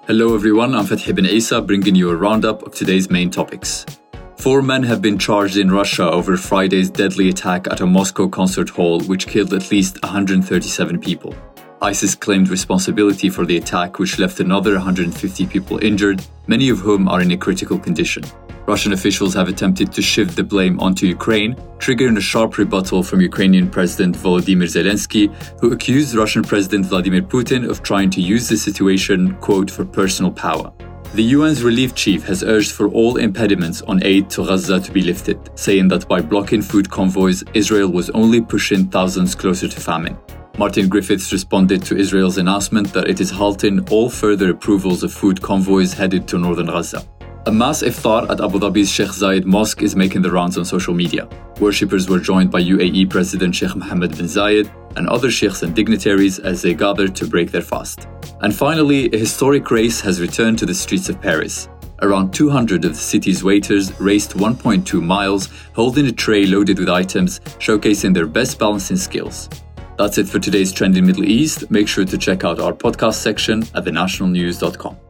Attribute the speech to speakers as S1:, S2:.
S1: Hello everyone, I'm Fethi Ben Isa bringing you a roundup of today's main topics. 4 men have been charged in Russia over Friday's deadly attack at a Moscow concert hall which killed at least 137 people. ISIS claimed responsibility for the attack, which left another 150 people injured, many of whom are in a critical condition. Russian officials have attempted to shift the blame onto Ukraine, triggering a sharp rebuttal from Ukrainian President Volodymyr Zelensky, who accused Russian President Vladimir Putin of trying to use the situation, quote, for personal power. The UN's relief chief has urged for all impediments on aid to Gaza to be lifted, saying that by blocking food convoys, Israel was only pushing thousands closer to famine. Martin Griffiths responded to Israel's announcement that it is halting all further approvals of food convoys headed to northern Gaza. A mass iftar at Abu Dhabi's Sheikh Zayed Mosque is making the rounds on social media. Worshippers were joined by UAE President Sheikh Mohammed bin Zayed and other sheikhs and dignitaries as they gathered to break their fast. And finally, a historic race has returned to the streets of Paris. Around 200 of the city's waiters raced 1.2 miles, holding a tray loaded with items, showcasing their best balancing skills. That's it for today's Trend in Middle East. Make sure to check out our podcast section at thenationalnews.com.